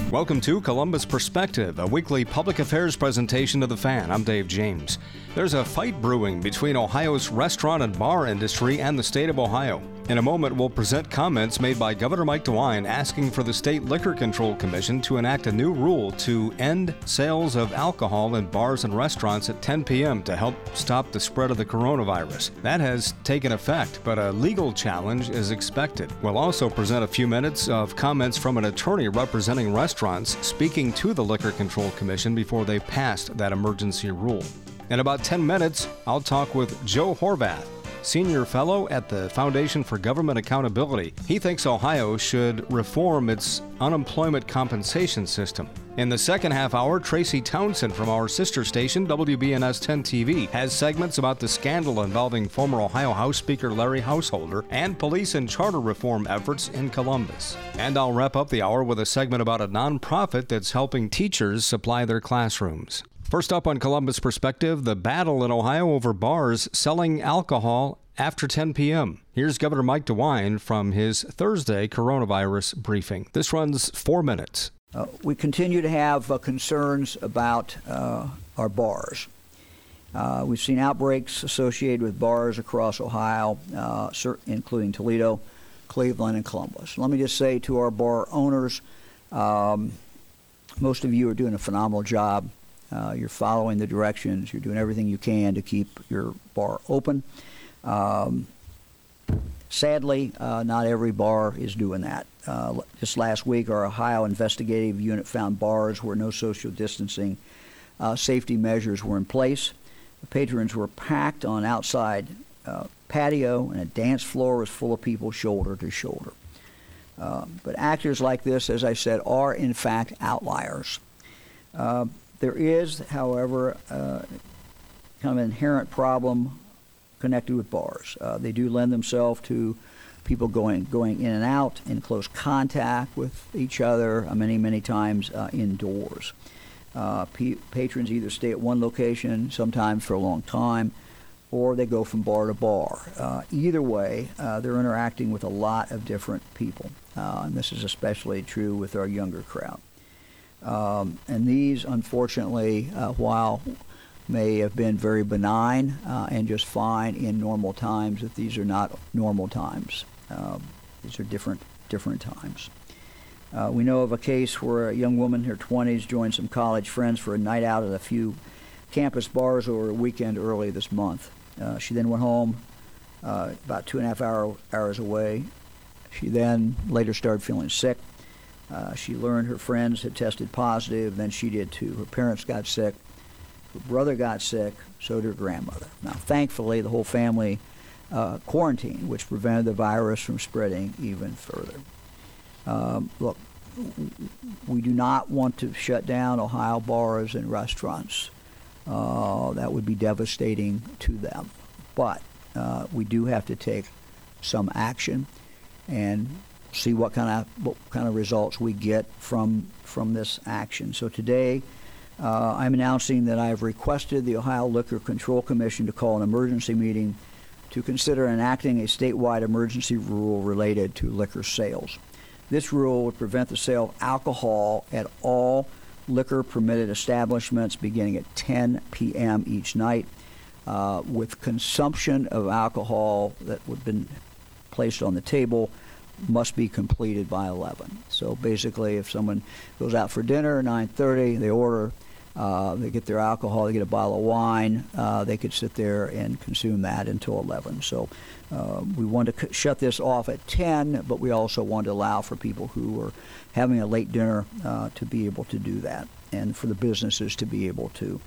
Welcome to Columbus Perspective, a weekly public affairs presentation to the fan. I'm Dave James. There's a fight brewing between Ohio's restaurant and bar industry and the state of Ohio. In a moment, we'll present comments made by Governor Mike DeWine asking for the State Liquor Control Commission to enact a new rule to end sales of alcohol in bars and restaurants at 10 p.m. to help stop the spread of the coronavirus. That has taken effect, but a legal challenge is expected. We'll also present a few minutes of comments from an attorney representing restaurants speaking to the Liquor Control Commission before they passed that emergency rule. In about 10 minutes, I'll talk with Joe Horvath, Senior Fellow at the Foundation for Government Accountability. He thinks Ohio should reform its unemployment compensation system. In the second half hour, Tracy Townsend from our sister station, WBNS 10 TV, has segments about the scandal involving former Ohio House Speaker Larry Householder and police and charter reform efforts in Columbus. And I'll wrap up the hour with a segment about a nonprofit that's helping teachers supply their classrooms. First up on Columbus Perspective, the battle in Ohio over bars selling alcohol after 10 p.m. Here's Governor Mike DeWine from his Thursday coronavirus briefing. This runs 4 minutes. We continue to have concerns about our bars. We've seen outbreaks associated with bars across Ohio, including Toledo, Cleveland, and Columbus. Let me just say to our bar owners, most of you are doing a phenomenal job. You're following the directions. You're doing everything you can to keep your bar open. Sadly, not every bar is doing that. Just last week, our Ohio investigative unit found bars where no social distancing safety measures were in place. The patrons were packed on outside patio, and a dance floor was full of people shoulder to shoulder. But actors like this, as I said, are in fact outliers. There is, however, kind of an inherent problem connected with bars. They do lend themselves to people going in and out in close contact with each other many times indoors. Patrons either stay at one location, sometimes for a long time, or they go from bar to bar. Either way, they're interacting with a lot of different people, and this is especially true with our younger crowd. And these, unfortunately, while may have been very benign and just fine in normal times, that these are not normal times. These are different times. We know of a case where a young woman in her 20s joined some college friends for a night out at a few campus bars over a weekend early this month. She then went home about 2.5 hours away. She then later started feeling sick. She learned her friends had tested positive, then she did too. Her parents got sick, her brother got sick, so did her grandmother. Now, thankfully, the whole family quarantined, which prevented the virus from spreading even further. Look, we do not want to shut down Ohio bars and restaurants. That would be devastating to them. But we do have to take some action and see what kind of results we get from this action. So today, I'm announcing that I have requested the Ohio Liquor Control Commission to call an emergency meeting to consider enacting a statewide emergency rule related to liquor sales. This rule would prevent the sale of alcohol at all liquor permitted establishments beginning at 10 p.m. each night, with consumption of alcohol that would have been placed on the table must be completed by 11. So basically, if someone goes out for dinner at 9:30, they order, they get their alcohol, they get a bottle of wine, they could sit there and consume that until 11. So we want to shut this off at 10, but we also want to allow for people who are having a late dinner to be able to do that, and for the businesses to be able to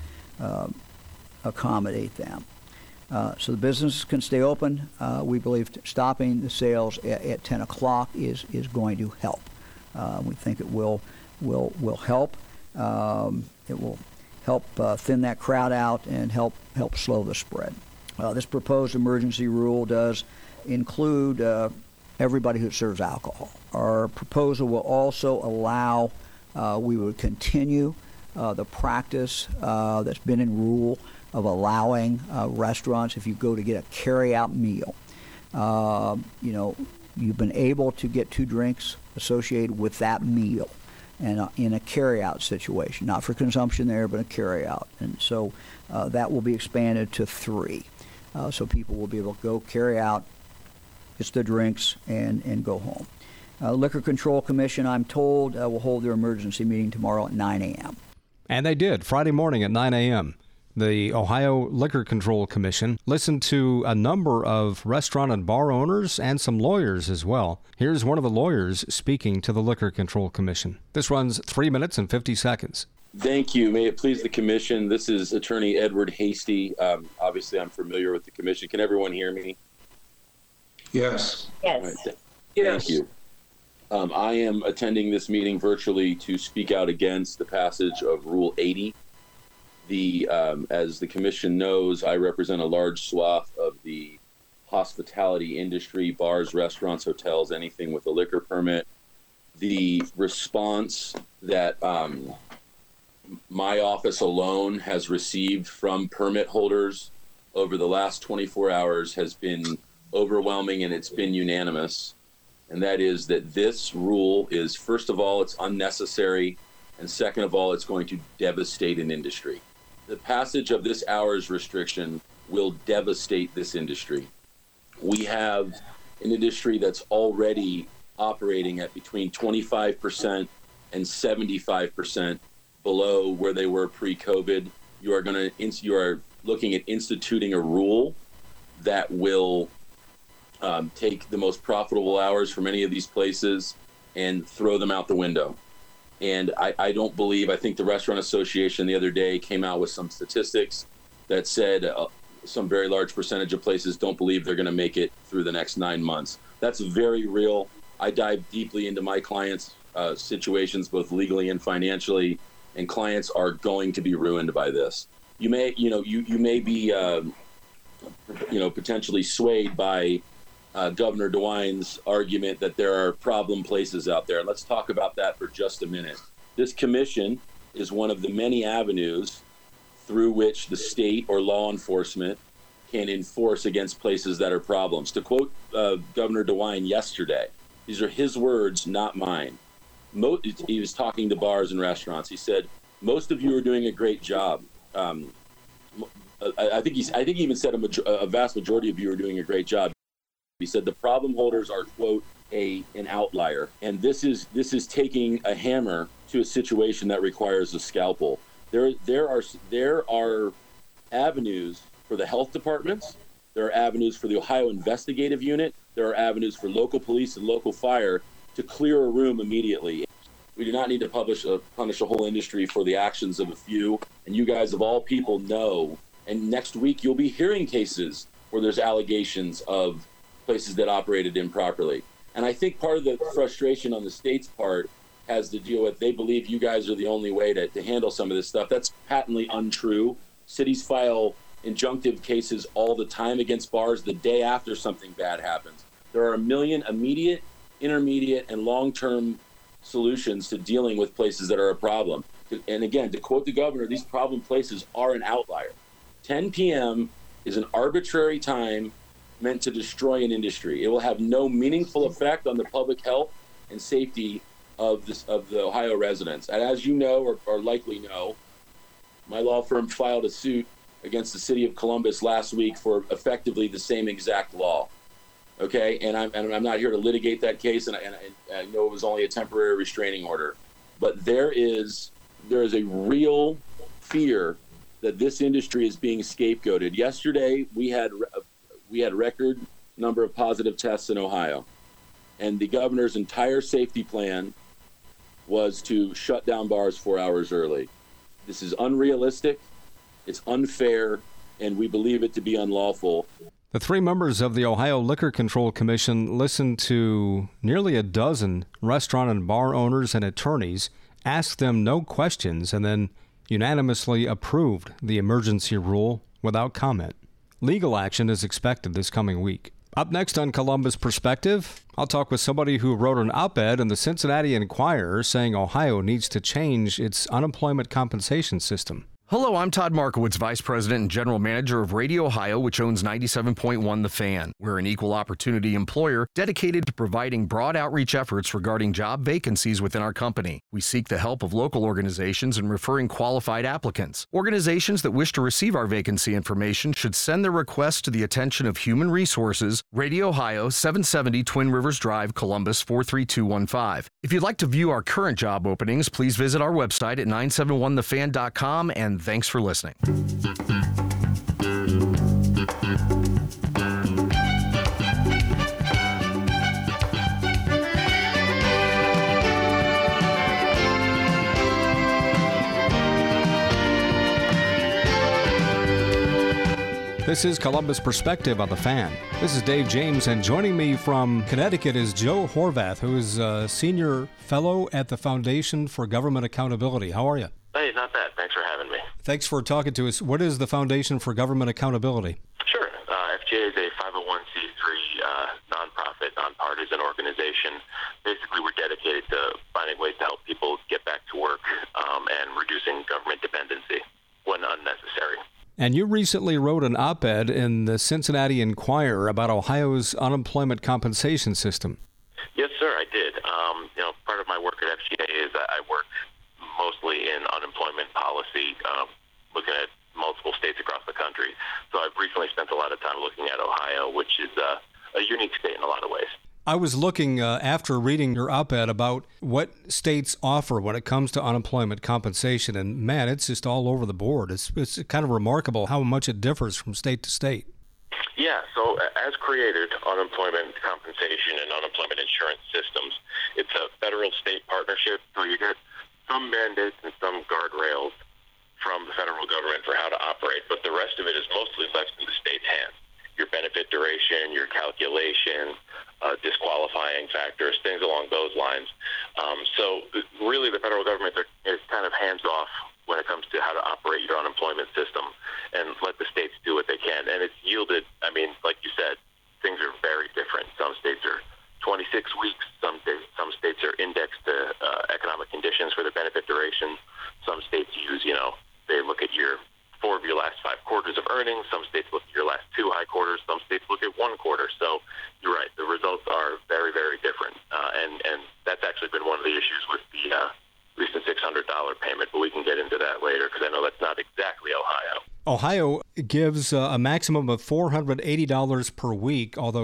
accommodate them. So the businesses can stay open. We believe stopping the sales at 10 o'clock is going to help. We think it will help. It will help thin that crowd out and help slow the spread. This proposed emergency rule does include everybody who serves alcohol. Our proposal will also allow, we would continue the practice that's been in rule of allowing restaurants, if you go to get a carry-out meal, you've been able to get 2 drinks associated with that meal. and in a carry-out situation, not for consumption there, but a carry-out. And so that will be expanded to 3. So people will be able to go carry out, get the drinks, and go home. Liquor Control Commission, I'm told, will hold their emergency meeting tomorrow at 9 a.m. And they did, Friday morning at 9 a.m. The Ohio Liquor Control Commission listened to a number of restaurant and bar owners and some lawyers as well. Here's one of the lawyers speaking to the Liquor Control Commission. This runs 3 minutes and 50 seconds. Thank you. May it please the commission. This is Attorney Edward Hasty. Obviously, I'm familiar with the commission. Can everyone hear me? Yes. Yes. Right. Thank you. I am attending this meeting virtually to speak out against the passage of Rule 80. As the commission knows, I represent a large swath of the hospitality industry, bars, restaurants, hotels, anything with a liquor permit. The response that my office alone has received from permit holders over the last 24 hours has been overwhelming, and it's been unanimous. And that is that this rule is, first of all, it's unnecessary, and second of all, it's going to devastate an industry. The passage of this hours restriction will devastate this industry. We have an industry that's already operating at between 25% and 75% below where they were pre-COVID. You are looking at instituting a rule that will take the most profitable hours from any of these places and throw them out the window. And I think the Restaurant Association the other day came out with some statistics that said some very large percentage of places don't believe they're going to make it through the next 9 months. That's very real. I dive deeply into my clients' situations, both legally and financially, and clients are going to be ruined by this. You may be potentially swayed by Governor DeWine's argument that there are problem places out there. Let's talk about that for just a minute. This commission is one of the many avenues through which the state or law enforcement can enforce against places that are problems. To quote Governor DeWine yesterday, these are his words, not mine. He was talking to bars and restaurants. He said, "Most of you are doing a great job." I think he even said a vast majority of you are doing a great job. He said the problem holders are, quote, an outlier. And this is taking a hammer to a situation that requires a scalpel. There are avenues for the health departments. There are avenues for the Ohio Investigative Unit. There are avenues for local police and local fire to clear a room immediately. We do not need to punish a whole industry for the actions of a few. And you guys, of all people, know. And next week, you'll be hearing cases where there's allegations of places that operated improperly. And I think part of the frustration on the state's part has to deal with, they believe you guys are the only way to handle some of this stuff. That's patently untrue. Cities file injunctive cases all the time against bars the day after something bad happens. There are a million immediate, intermediate, and long-term solutions to dealing with places that are a problem. And again, to quote the governor, these problem places are an outlier. 10 p.m. is an arbitrary time meant to destroy an industry. It will have no meaningful effect on the public health and safety of the Ohio residents. And as you know, or likely know, my law firm filed a suit against the city of Columbus last week for effectively the same exact law. Okay, and I'm not here to litigate that case, and I know it was only a temporary restraining order, but there is a real fear that this industry is being scapegoated. Yesterday, we had record number of positive tests in Ohio, and the governor's entire safety plan was to shut down bars 4 hours early. This is unrealistic, it's unfair, and we believe it to be unlawful. The 3 members of the Ohio Liquor Control Commission listened to nearly a dozen restaurant and bar owners and attorneys, asked them no questions, and then unanimously approved the emergency rule without comment. Legal action is expected this coming week. Up next on Columbus Perspective, I'll talk with somebody who wrote an op-ed in the Cincinnati Enquirer saying Ohio needs to change its unemployment compensation system. Hello, I'm Todd Markowitz, Vice President and General Manager of Radio Ohio, which owns 97.1 The Fan. We're an equal opportunity employer dedicated to providing broad outreach efforts regarding job vacancies within our company. We seek the help of local organizations in referring qualified applicants. Organizations that wish to receive our vacancy information should send their requests to the attention of Human Resources, Radio Ohio, 770 Twin Rivers Drive, Columbus, 43215. If you'd like to view our current job openings, please visit our website at 971thefan.com, and thanks for listening. This is Columbus Perspective on The Fan. This is Dave James, and joining me from Connecticut is Joe Horvath, who is a senior fellow at the Foundation for Government Accountability. How are you? Hey, not bad. Thanks for having me. Thanks for talking to us. What is the Foundation for Government Accountability? Sure. FGA is a 501c3 nonprofit, nonpartisan organization. Basically, we're dedicated to finding ways to help people get back to work and reducing government dependency when unnecessary. And you recently wrote an op-ed in the Cincinnati Enquirer about Ohio's unemployment compensation system. Yes, sir, I did. Part of my work at FGA is I work mostly in unemployment policy, looking at multiple states across the country. So I've recently spent a lot of time looking at Ohio, which is a unique state in a lot of ways. I was looking after reading your op-ed about what states offer when it comes to unemployment compensation, and man, it's just all over the board. It's kind of remarkable how much it differs from state to state. Yeah, so as created, unemployment compensation and unemployment insurance systems, it's a federal-state partnership, so you get some mandates and some guardrails from the federal government for how to operate, but the rest of it is mostly left in the state's hands. Your benefit duration, your calculation, disqualifying factors, things along those lines. So really the federal government is kind of hands-off when it comes to how to operate your unemployment system and let the states do what they can. And it's yielded, like you said, things are very different. Some states are 26 weeks. Some states are indexed to economic conditions for their benefit duration. Some states use, they look at your 4 of your last 5 quarters of earnings. Some states look at your last 2 high quarters. Some states look at 1 quarter. So you're right. The results are very, very different. And that's actually been one of the issues with the recent $600 payment. But we can get into that later because I know that's not exactly Ohio. Ohio gives a maximum of $480 per week, although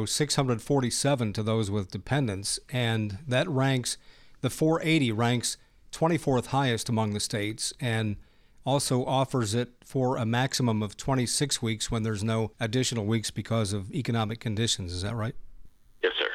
$647 to those with dependents. And that ranks, the $480 ranks 24th highest among the states, and also offers it for a maximum of 26 weeks when there's no additional weeks because of economic conditions. Is that right? Yes, sir.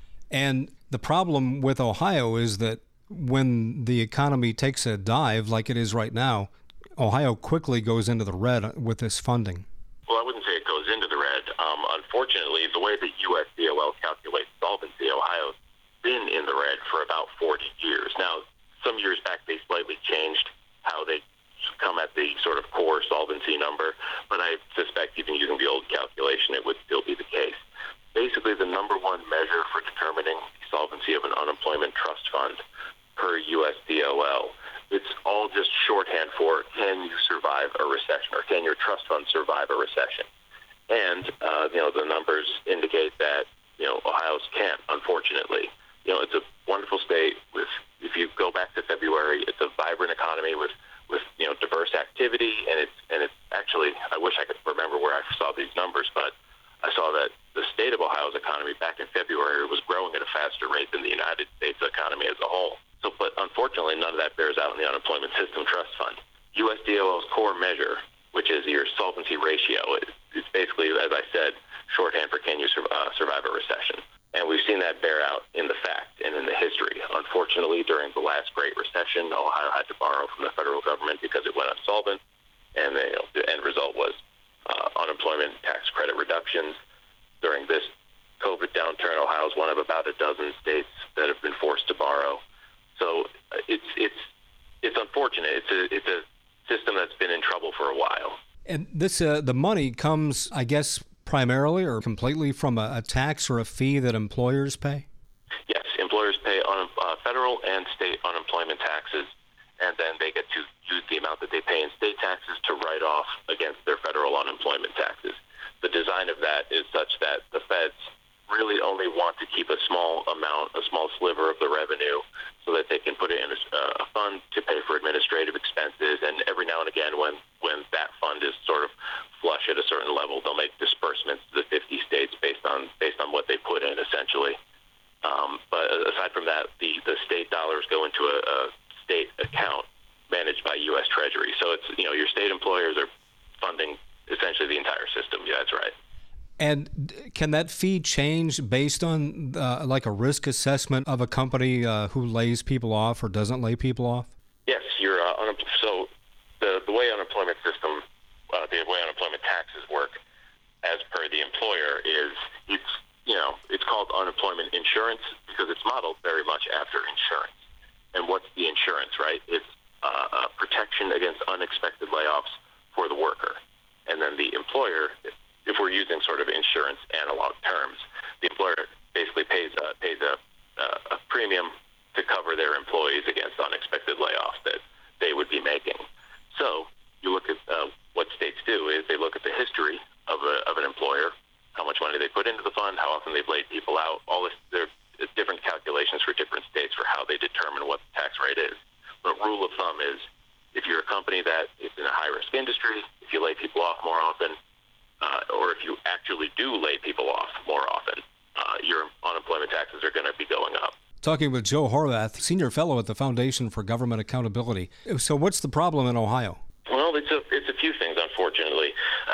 And the problem with Ohio is that when the economy takes a dive like it is right now, Ohio quickly goes into the red with this funding. Well, I wouldn't say it goes into the red. Unfortunately, the way that USDOL calculates solvency, Ohio's been in the red for about 40 years. Now, some years back, they slightly changed how they come at the sort of core solvency number, but I suspect even using the old calculation, it would still be the case. Basically, the number one measure for determining the solvency of an unemployment trust fund per USDOL, it's all just shorthand for can you survive a recession, or can your trust fund survive a recession? And, the numbers indicate that, Ohio's can't, unfortunately. It's a wonderful state with, if you go back to February, it's a vibrant economy with diverse activity, and it's actually, I wish I could remember where I saw these numbers, but I saw that the state of Ohio's economy back in February was growing at a faster rate than the United States economy as a whole. So, but unfortunately, none of that bears out in the Unemployment System Trust Fund. USDOL's core measure, which is your solvency ratio, it's basically, as I said, shorthand for can you survive a recession. And we've seen that bear out in the fact and in the history. Unfortunately, during the last Great Recession, Ohio had to borrow from the federal government because it went insolvent, and the end result was unemployment tax credit reductions. During this COVID downturn, Ohio is one of about a dozen states that have been forced to borrow. So it's unfortunate. It's a system that's been in trouble for a while. And this the money comes, I guess, primarily or completely from a tax or a fee that employers pay? Yes, employers pay on federal and state unemployment taxes, and then they get to use the amount that they pay in state taxes to write off against their federal unemployment taxes. The design of that is such that the feds really only want to keep a small amount, a small sliver of the revenue, so that they can put it in a fund to pay for administrative expenses. And every now and again, when that fund is sort of flush at a certain level, they'll make disbursements to the 50 states based on what they put in, essentially. But aside from that, the state dollars go into a state account managed by U.S. Treasury. So it's, your state employers are funding essentially the entire system. Yeah, that's right. And can that fee change based on like a risk assessment of a company who lays people off or doesn't lay people off? Yes, so the way unemployment system, the way unemployment taxes work, as per the employer, is it's called unemployment insurance because it's modeled very much after insurance. And what's the insurance, right? It's a protection against unexpected layoffs for the worker. And then the employer, if we're using sort of insurance analog terms, the employer basically pays a premium to cover their employees against unexpected layoffs that they would be making. So you look at what states do is they look at the history of an employer, how much money they put into the fund, how often they've laid people out. All this, there are different calculations for different states for how they determine what the tax rate is. But rule of thumb is if you're a company that is in a high-risk industry, if you lay people off more often, or if you actually do lay people off more often, your unemployment taxes are going to be going up. Talking with Joe Horvath, Senior Fellow at the Foundation for Government Accountability. So what's the problem in Ohio? Well, it's a few things, unfortunately.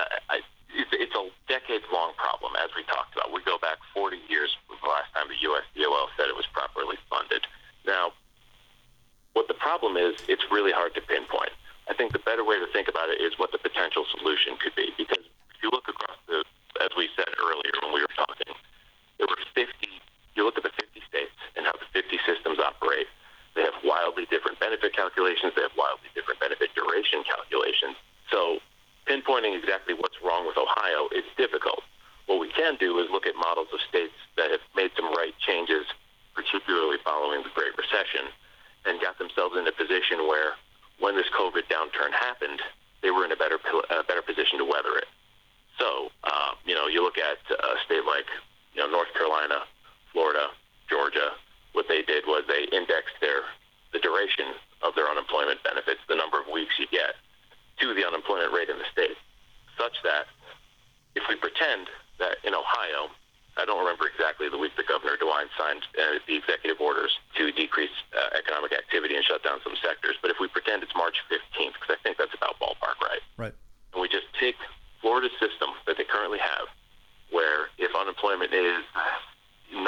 It's a decades-long problem, as we talked about. We go back 40 years from the last time the USDOL said it was properly funded. Now, what the problem is, it's really hard to pinpoint. I think the better way to think about it is what the potential solution could be, because if you look across as we said earlier when we were talking, there were 50, you look at the 50 states and how the 50 systems operate, they have wildly different benefit calculations, they have wildly different benefit duration calculations. So pinpointing exactly what's wrong with Ohio is difficult. What we can do is look at models of states that have made some right changes, particularly following the Great Recession, and got themselves in a position where when this COVID downturn happened, they were in a better position to weather it. So, you look at a state like, North Carolina, Florida, Georgia. What they did was they indexed the duration of their unemployment benefits, the number of weeks you get, to the unemployment rate in the state, such that if we pretend that in Ohio, I don't remember exactly the week that Governor DeWine signed the executive orders to decrease economic activity and shut down some sectors, but if we pretend it's March 15th, because I think that's about ballpark right. Right. And we just take Florida's system that they currently have, where if unemployment is 9.5%,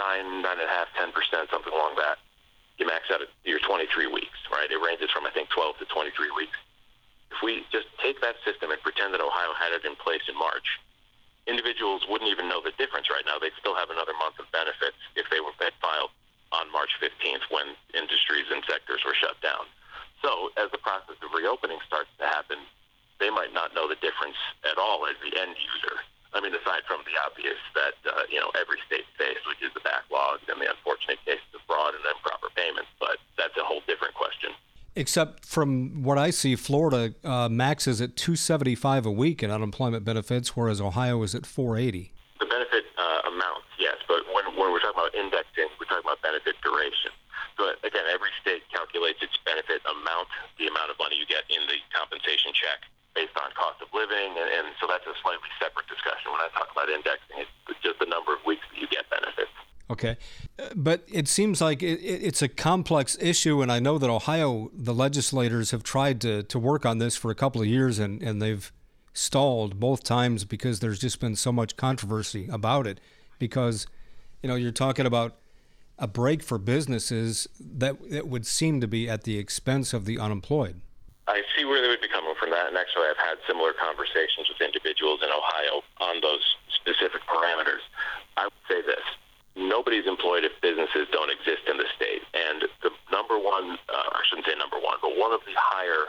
10%, something along that, you max out at your 23 weeks, right? It ranges from, I think, 12 to 23 weeks. If we just take that system and pretend that Ohio had it in place in March, individuals wouldn't even know the difference right now. They'd still have another month of benefits if they had filed on March 15th when industries and sectors were shut down. So as the process of reopening starts to happen, they might not know the difference at all as the end user. I mean, aside from the obvious that, every state faced, which is the backlogs and the unfortunate cases of fraud and improper payments, but that's a whole different question. Except from what I see, Florida maxes at $275 a week in unemployment benefits, whereas Ohio is at $480. The benefit amounts, yes, but when we're talking about indexing, we're talking about benefit duration. So again, every state calculates its benefit amount, the amount of money you get in the compensation check based on cost of living, and so that's a slightly separate discussion. When I talk about indexing, it's just the number of weeks that you get benefits. Okay. But it seems like it's a complex issue, and I know that Ohio, the legislators have tried to work on this for a couple of years, and they've stalled both times because there's just been so much controversy about it. Because, you're talking about a break for businesses that would seem to be at the expense of the unemployed. I see where they would be coming from that, and actually I've had similar conversations with individuals in Ohio on those specific parameters. I would say this. Nobody's employed if businesses don't exist in the state. And the number one, I shouldn't say number one, but one of the higher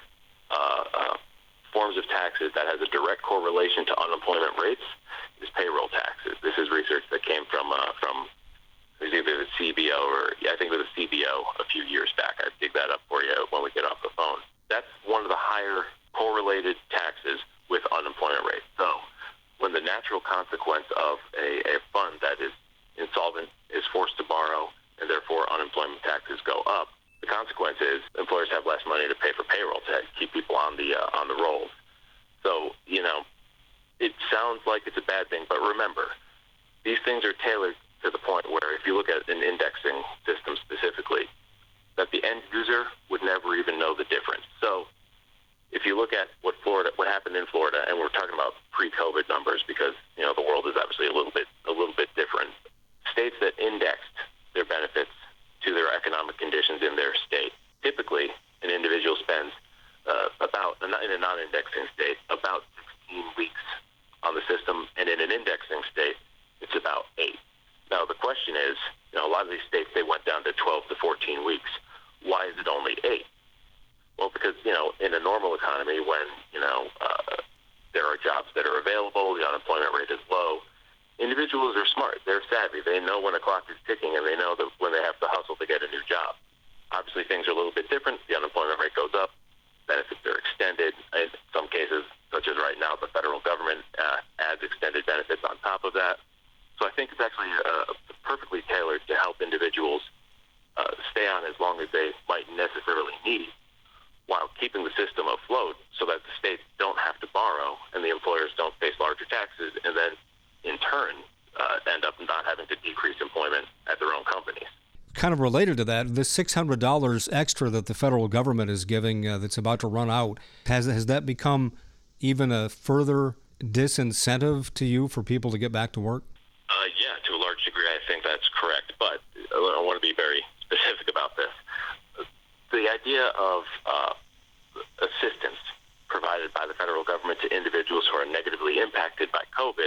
forms of taxes that has a direct correlation to unemployment rates is payroll taxes. This is research that came from it was either the CBO or I think it was the CBO a few years back. I'd dig that up for you when we get off the phone. that's one of the higher correlated taxes with unemployment rate. So when the natural consequence of a fund that is insolvent is forced to borrow and therefore unemployment taxes go up, the consequence is employers have less money to pay for payroll to keep people on the rolls. So, it sounds like it's a bad thing, but remember, these things are tailored to the point where if you look at an indexing system specifically, that the end user would never even know the difference. So if you look at what happened in Florida, and we're talking about pre-COVID numbers because, the world is obviously a little bit different. States that indexed their benefits to their economic conditions in their state, typically an individual spends in a non-indexing state, about 16 weeks on the system, and in an indexing state, it's about 8. Now, the question is, a lot of these states, they went down to 12 to 14 weeks. Why is it only 8? Well, because, in a normal economy, when, there are jobs that are available, the unemployment rate is low, individuals are smart. They're savvy. They know when the clock is ticking, and they know that when they have to hustle to get a new job. Obviously, things are a little bit different. The unemployment rate goes up. Benefits are extended. In some cases, such as right now, the federal government adds extended benefits on top of that. So I think it's actually perfectly tailored to help individuals stay on as long as they might necessarily need, while keeping the system afloat so that the states don't have to borrow and the employers don't face larger taxes and then, in turn, end up not having to decrease employment at their own companies. Kind of related to that, the $600 extra that the federal government is giving that's about to run out, has that become even a further disincentive to you for people to get back to work? Yeah, to a large degree, I think that's correct. But I want to be very specific about this. The idea of assistance provided by the federal government to individuals who are negatively impacted by COVID,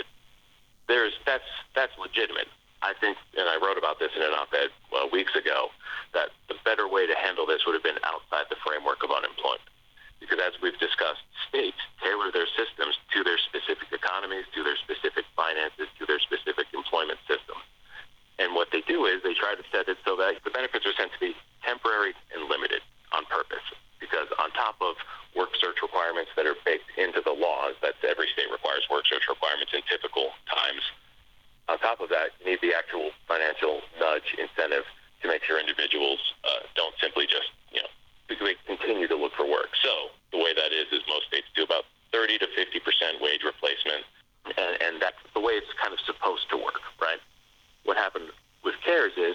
that's legitimate. I think, and I wrote about this in an op-ed weeks ago, that the better way to handle this would have been outside the framework of unemployment. Because as we've discussed, states tailor their systems to their specific economies, to their specific finances, to their specific employment system. And what they do is they try to set it so that the benefits are sent to be temporary and limited on purpose. Because on top of work search requirements that are baked into the laws, that every state requires work search requirements in typical times, on top of that, you need the actual financial nudge incentive to make sure individuals don't simply just, continue to look for work. So the way that is most states do about 30 to 50% wage replacement, and that's the way it's kind of supposed to work, right? What happened with CARES is,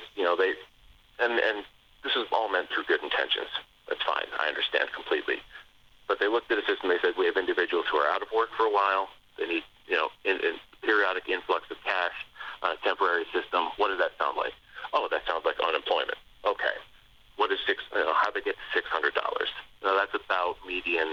and this is all meant through good intentions. That's fine. I understand completely. But they looked at a system, they said, we have individuals who are out of work for a while. They need, in periodic influx of cash on a temporary system. What does that sound like? Oh, that sounds like unemployment. Okay. What is how they get to $600? Now, that's about median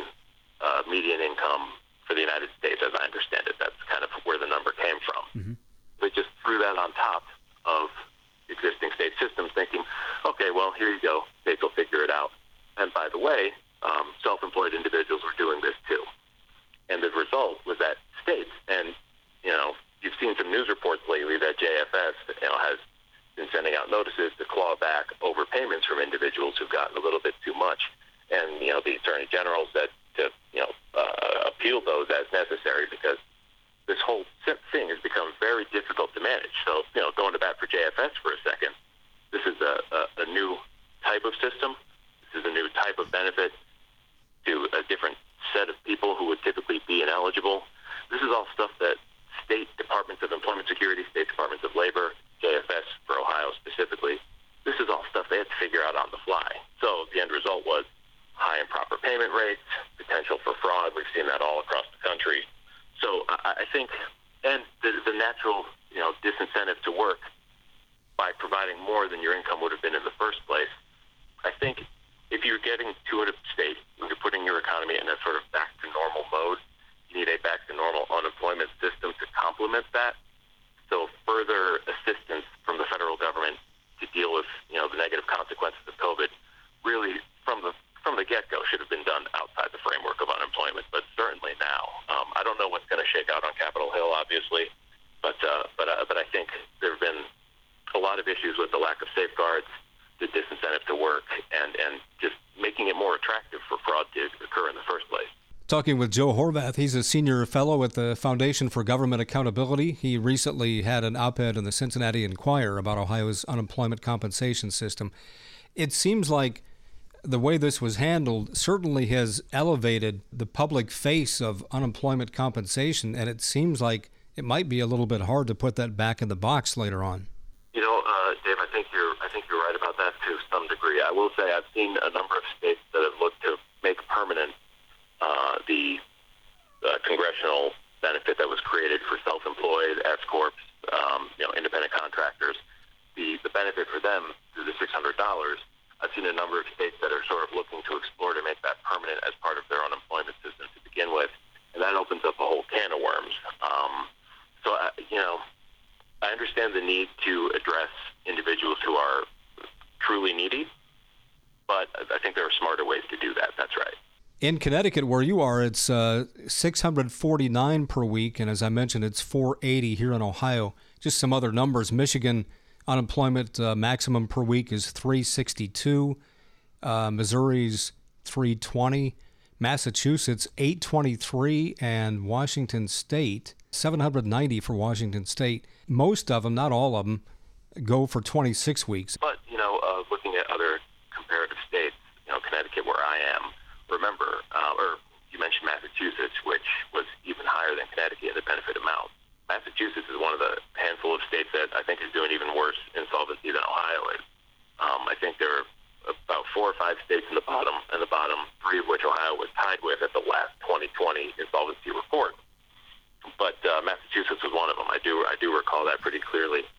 income for the United States, as I understand it. That's kind of where the number came from. Mm-hmm. They just threw that on top of existing state systems, thinking, okay, well, here you go. States will figure it out. And by the way, self-employed individuals were doing this too. And the result was that states, and, you've seen some news reports lately that JFS, has been sending out notices to claw back overpayments from individuals who've gotten a little bit too much. And, the Attorney General said to, appeal those as necessary because this whole thing has become very difficult to manage. So, going to bat for JFS for a second, this is a new type of system. This is a new type of benefit to a different set of people who would typically be ineligible. This is all stuff that state departments of employment security, state departments of labor, JFS for Ohio specifically, this is all stuff they had to figure out on the fly. So the end result was high improper payment rates, potential for fraud. We've seen that all across the country. So I think, and the natural, disincentive to work by providing more than your income would have been in the first place. I think if you're getting to a state when you're putting your economy in a sort of back to normal mode, you need a back to normal unemployment system to complement that. So further assistance from the federal government to deal with, the negative consequences of COVID really from the get-go should have been done outside the framework of unemployment, but certainly now. I don't know what's going to shake out on Capitol Hill, obviously, but I think there have been a lot of issues with the lack of safeguards, the disincentive to work, and just making it more attractive for fraud to Talking with Joe Horvath. He's a senior fellow at the Foundation for Government Accountability. He recently had an op-ed in the Cincinnati Enquirer about Ohio's unemployment compensation system. It seems like the way this was handled certainly has elevated the public face of unemployment compensation, and it seems like it might be a little bit hard to put that back in the box later on. You know, Dave, I think you're right about that to some degree. I will say I've seen a number of states that have looked to make permanent the congressional benefit that was created for self-employed, S-corps, independent contractors. The benefit for them through the $600. I've seen a number of states that are sort of looking to explore to make that permanent as part of their unemployment system to begin with, and that opens up a whole can of worms. I understand the need to address individuals who are truly needy, but I think there are smarter ways to do that. That's right. In Connecticut, where you are, it's $649 per week, and as I mentioned, it's $480 here in Ohio. Just some other numbers. Michigan unemployment maximum per week is $362. Missouri's $320. Massachusetts $823, and Washington State $790 for Washington State. Most of them, not all of them, go for 26 weeks. But looking at other comparative states, Connecticut, where I am. Remember, or you mentioned Massachusetts, which was even higher than Connecticut in the benefit amount. Massachusetts is one of the handful of states that I think is doing even worse insolvency than Ohio is. I think there are about 4 or 5 states in the bottom, 3 of which Ohio was tied with at the last 2020 insolvency report. But Massachusetts was one of them. I do recall that pretty clearly.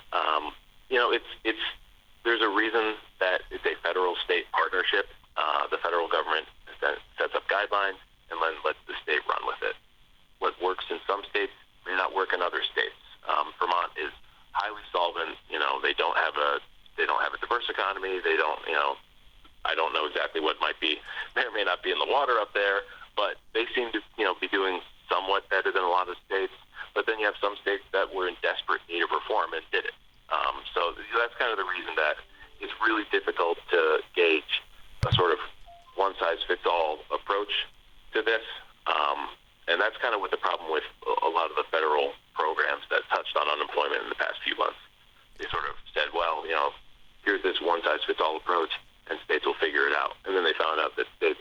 There's a reason that it's a federal-state partnership. The federal government sets up guidelines and then lets the state run with it. What works in some states may not work in other states. Vermont is highly solvent. They don't have a diverse economy. They don't. I don't know exactly what may or may not be in the water up there, but they seem to be doing somewhat better than a lot of states. But then you have some states that were in desperate need of reform and did it. So that's kind of the reason that it's really difficult to gauge a sort of one-size-fits-all approach to this. And that's kind of what the problem with a lot of the federal programs that touched on unemployment in the past few months. They sort of said, well, here's this one-size-fits-all approach, and states will figure it out. And then they found out that states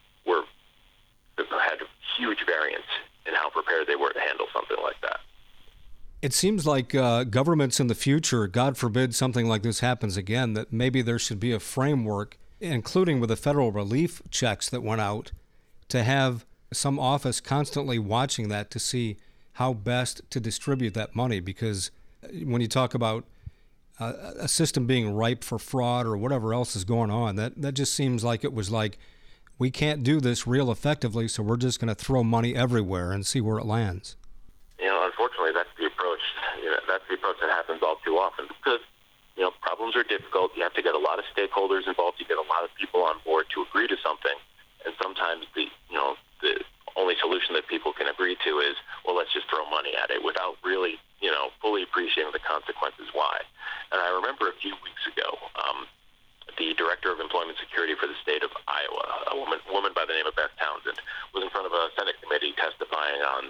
had huge variance in how prepared they were to handle something like that. It seems like governments in the future, God forbid something like this happens again, that maybe there should be a framework, including with the federal relief checks that went out, to have some office constantly watching that to see how best to distribute that money. Because when you talk about a system being ripe for fraud or whatever else is going on, that just seems like it was like, we can't do this real effectively, so we're just going to throw money everywhere and see where it lands. Unfortunately, that's the approach. That's the approach that happens all too often because, problems are difficult. You have to get a lot of stakeholders involved. You get a lot of people on board to agree to something. And sometimes the only solution that people can agree to is, well, let's just throw money at it without really, fully appreciating the consequences why. And I remember a few weeks ago, the director of employment security for the state of Iowa, a woman by the name of Beth Townsend, was in front of a Senate committee testifying on,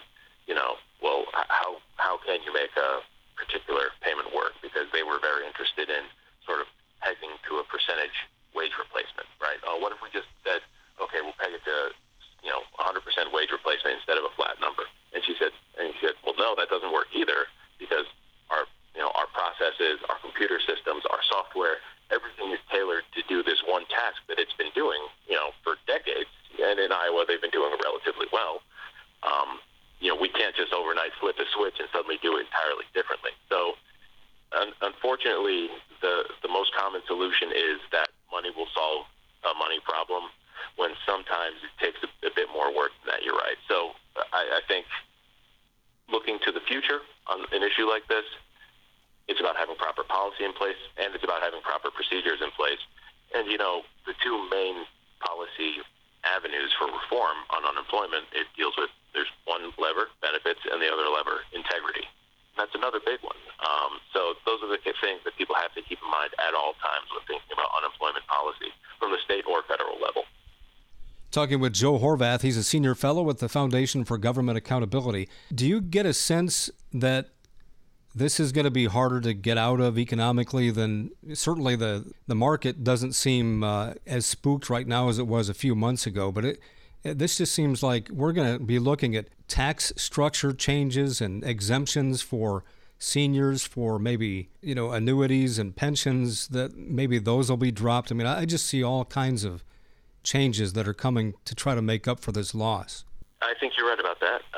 how can you make a particular payment work? Because they were very interested in sort of pegging to a percentage wage replacement, right? What if we just said, okay, we'll peg it to, 100% wage replacement instead of a flat number? And she said, well, no, that doesn't work either because our processes, our computer systems, our software, everything is tailored to do this one task that it's been doing, for decades. And in Iowa, they've been doing it relatively well. We can't just overnight flip a switch and suddenly do it entirely differently. So, unfortunately, the most common solution is that money will solve a money problem when sometimes it takes a bit more work than that. You're right. So, I think looking to the future on an issue like this, it's about having proper policy in place, and it's about having proper procedures in place. And, the two main policy avenues for reform on unemployment, it deals with, there's one lever, benefits, and the other lever, integrity. And that's another big one. So those are the things that people have to keep in mind at all times when thinking about unemployment policy from the state or federal level. Talking with Joe Horvath. He's a senior fellow at the Foundation for Government Accountability. Do you get a sense that this is going to be harder to get out of economically than certainly the market doesn't seem as spooked right now as it was a few months ago, but this just seems like we're going to be looking at tax structure changes and exemptions for seniors, for maybe, annuities and pensions, that maybe those will be dropped. I mean, I just see all kinds of changes that are coming to try to make up for this loss. I think you're right about that.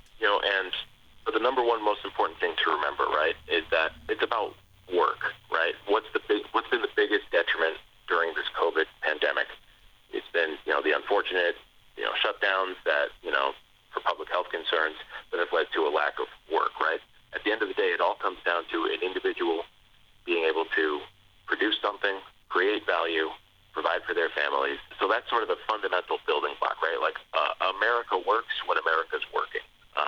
But the number one most important thing to remember, right, is that it's about work, right? What's been the biggest detriment during this COVID pandemic? It's been, the unfortunate, shutdowns that, for public health concerns that have led to a lack of work, right? At the end of the day, it all comes down to an individual being able to produce something, create value, provide for their families. So that's sort of the fundamental building block, right? Like America works when America's working.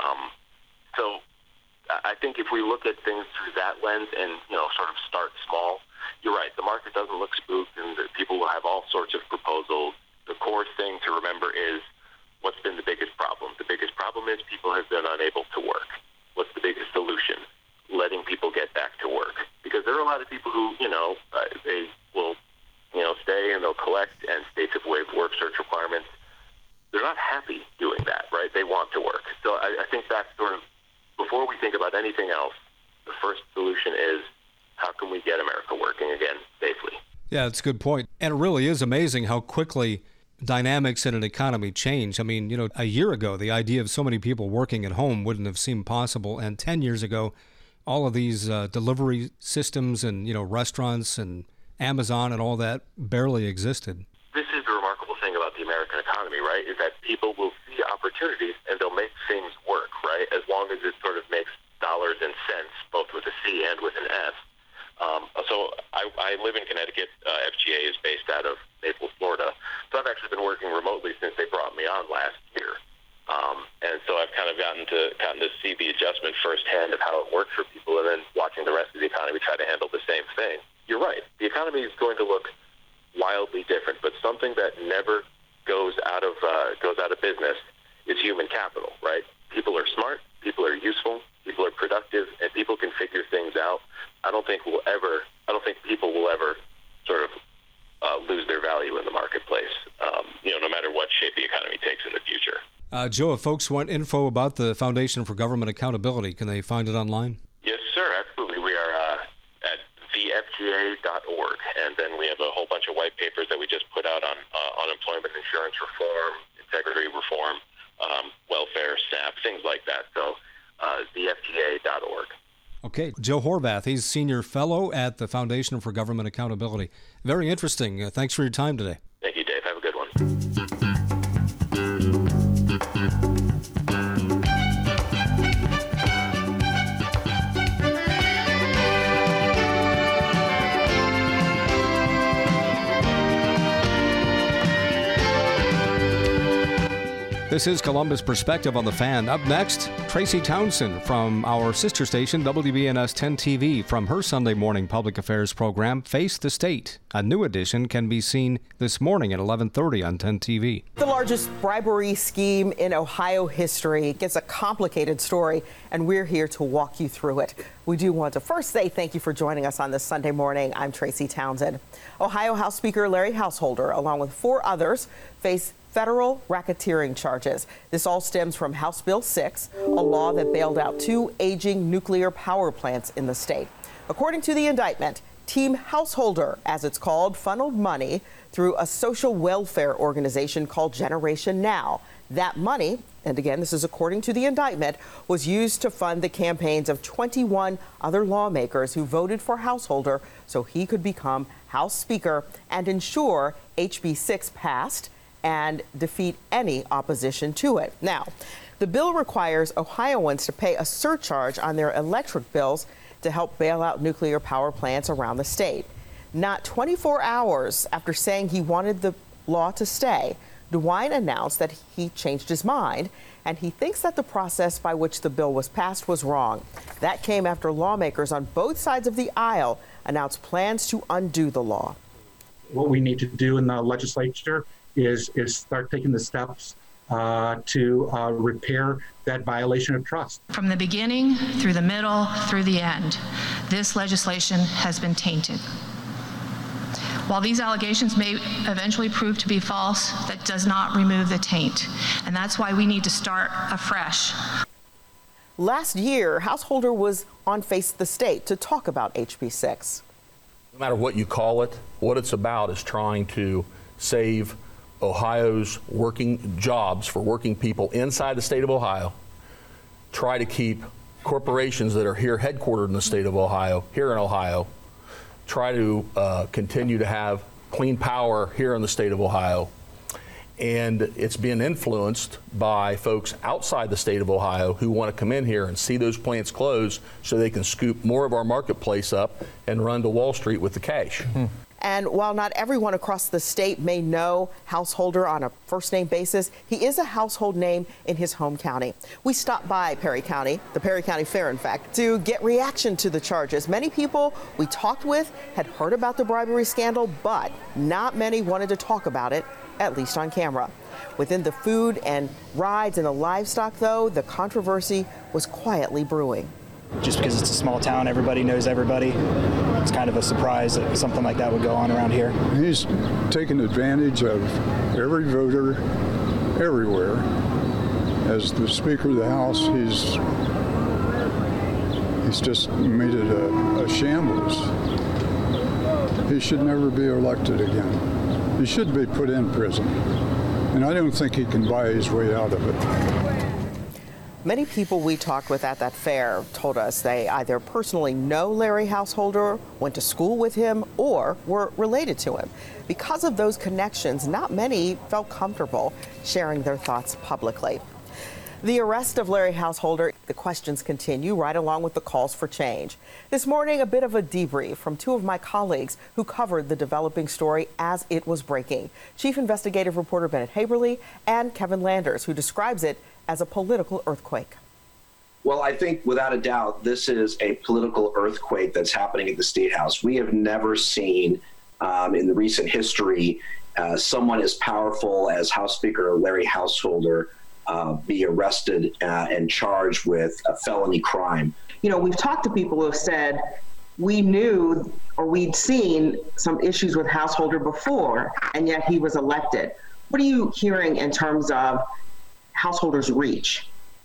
So I think if we look at things through that lens and, sort of start small, you're right. The market doesn't look spooked and people will have all sorts of proposals. The core thing to remember is what's been the biggest problem. The biggest problem is people have been unable to work. What's the biggest solution? Letting people get back to work. Because there are a lot of people who, they will, stay and they'll collect, and states have waived work search requirements. They're not happy doing that, right? They want to work. So I think that's sort of, before we think about anything else, the first solution is how can we get America working again safely? Yeah, that's a good point. And it really is amazing how quickly dynamics in an economy change. I mean, a year ago, the idea of so many people working at home wouldn't have seemed possible. And 10 years ago, all of these delivery systems and, restaurants and Amazon and all that barely existed. This is the remarkable thing about the American economy, right, is that people will see opportunities and they'll make things work, right, as long as it sort of makes dollars and cents, both with a C and with an S. So I live in Connecticut. FGA is based out of Naples, Florida. So I've actually been working remotely since they brought me on last year. And so I've kind of gotten to see the adjustment firsthand of how it works for people, and then watching the rest of the economy try to handle the same thing. You're right. The economy is going to look wildly different, but something that never goes out of business is human capital, right? People are smart, people are useful, people are productive, and people can figure things out. I don't think people will ever sort of lose their value in the marketplace, no matter what shape the economy takes in the future. Joe, if folks want info about the Foundation for Government Accountability, can they find it online? Yes, sir, absolutely. We are at thefga.org, and then we have a whole bunch of white papers that we just put out on unemployment insurance reform, integrity reform, welfare, SNAP, things like that. So thefga.org. Okay. Joe Horvath, he's Senior Fellow at the Foundation for Government Accountability. Very interesting. Thanks for your time today. Thank you, Dave. Have a good one. This is Columbus Perspective on the Fan. Up next, Tracy Townsend from our sister station, WBNS 10 TV, from her Sunday morning public affairs program, Face the State. A new edition can be seen this morning at 11:30 on 10 TV. The largest bribery scheme in Ohio history. It's a complicated story, and we're here to walk you through it. We do want to first say thank you for joining us on this Sunday morning. I'm Tracy Townsend. Ohio House Speaker Larry Householder, along with 4 others, face federal racketeering charges. This all stems from House Bill 6, a law that bailed out 2 aging nuclear power plants in the state. According to the indictment, Team Householder, as it's called, funneled money through a social welfare organization called Generation Now. That money, and again, this is according to the indictment, was used to fund the campaigns of 21 other lawmakers who voted for Householder so he could become House Speaker and ensure HB 6 passed and defeat any opposition to it. Now, the bill requires Ohioans to pay a surcharge on their electric bills to help bail out nuclear power plants around the state. Not 24 hours after saying he wanted the law to stay, DeWine announced that he changed his mind, and he thinks that the process by which the bill was passed was wrong. That came after lawmakers on both sides of the aisle announced plans to undo the law. What we need to do in the legislature is start taking the steps to repair that violation of trust. From the beginning, through the middle, through the end, this legislation has been tainted. While these allegations may eventually prove to be false, that does not remove the taint. And that's why we need to start afresh. Last year, Householder was on Face the State to talk about HB 6. No matter what you call it, what it's about is trying to save Ohio's working jobs for working people inside the state of Ohio, try to keep corporations that are here headquartered in the state of Ohio, here in Ohio, try to continue to have clean power here in the state of Ohio. And it's being influenced by folks outside the state of Ohio who want to come in here and see those plants close so they can scoop more of our marketplace up and run to Wall Street with the cash. Mm-hmm. And while not everyone across the state may know Householder on a first-name basis, he is a household name in his home county. We stopped by Perry County, the Perry County Fair, in fact, to get reaction to the charges. Many people we talked with had heard about the bribery scandal, but not many wanted to talk about it, at least on camera. Within the food and rides and the livestock, though, the controversy was quietly brewing. Just because it's a small town, everybody knows everybody. It's kind of a surprise that something like that would go on around here. He's taken advantage of every voter everywhere. As the Speaker of the House, he's just made it a shambles. He should never be elected again. He should be put in prison. And I don't think he can buy his way out of it. Many people we talked with at that fair told us they either personally know Larry Householder, went to school with him, or were related to him. Because of those connections, not many felt comfortable sharing their thoughts publicly. The arrest of Larry Householder, the questions continue right along with the calls for change. This morning, a bit of a debrief from two of my colleagues who covered the developing story as it was breaking. Chief Investigative Reporter Bennett Haberly and Kevin Landers, who describes it as a political earthquake. Well, I think without a doubt, this is a political earthquake that's happening at the State House. We have never seen in the recent history someone as powerful as House Speaker Larry Householder be arrested and charged with a felony crime. You know, we've talked to people who have said we knew or we'd seen some issues with Householder before, and yet he was elected. What are you hearing in terms of Householder's reach?